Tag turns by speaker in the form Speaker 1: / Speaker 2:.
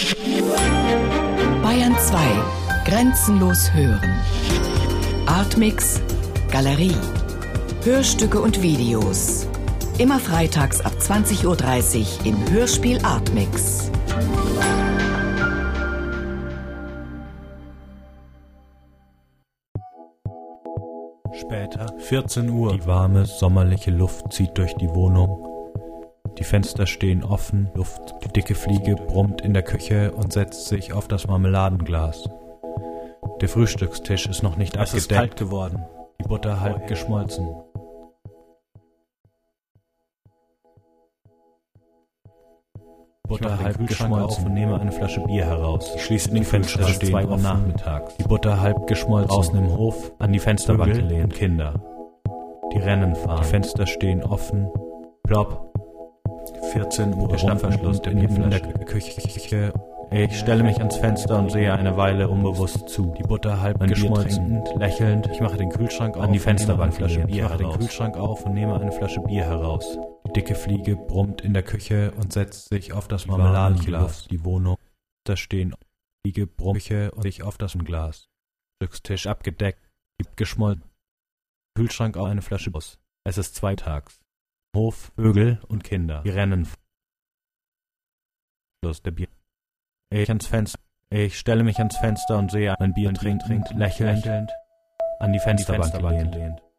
Speaker 1: Bayern 2. Grenzenlos hören. Artmix Galerie. Hörstücke und Videos. Immer freitags ab 20:30 Uhr im Hörspiel Artmix.
Speaker 2: Später, 14 Uhr. Die warme, sommerliche Luft zieht durch die Wohnung. Die Fenster stehen offen, die dicke Fliege brummt in der Küche und setzt sich auf das Marmeladenglas. Der Frühstückstisch ist noch nicht abgedeckt. Es ist kalt geworden, die Butter halb geschmolzen. Butter halb geschmolzen und nehme eine Flasche Bier heraus. Ich schließe die Fenster stehen 2 Uhr nachmittags. Die Butter halb geschmolzen. Draußen im Hof, an die Fensterbank gelehnt, Kinder. Die Rennen fahren. Die Fenster stehen offen. Plopp. 14 Uhr. Der Schnappverschluss in der Küche. Ich stelle mich ans Fenster und sehe eine Weile unbewusst zu. Die Butter halb geschmolzen. Lächelnd. Ich mache den Kühlschrank auf. An die Fensterbank Flasche Bier heraus. Ich mache den Kühlschrank auf und nehme eine Flasche Bier heraus. Die dicke Fliege brummt in der Küche und setzt sich auf das Marmeladenglas. Die Wohnung. Da stehen Fliege, Brummche und sich auf das Glas. Frühstückstisch abgedeckt. Gibt geschmolzen. Kühlschrank auf eine Flasche Bus. Es ist zweitags. Hof, Vögel und Kinder. Die rennen. Schluss der Bier. Ich stelle mich ans Fenster und sehe ein Bier trinkt, lächelnd an die Fensterbank gelehnt.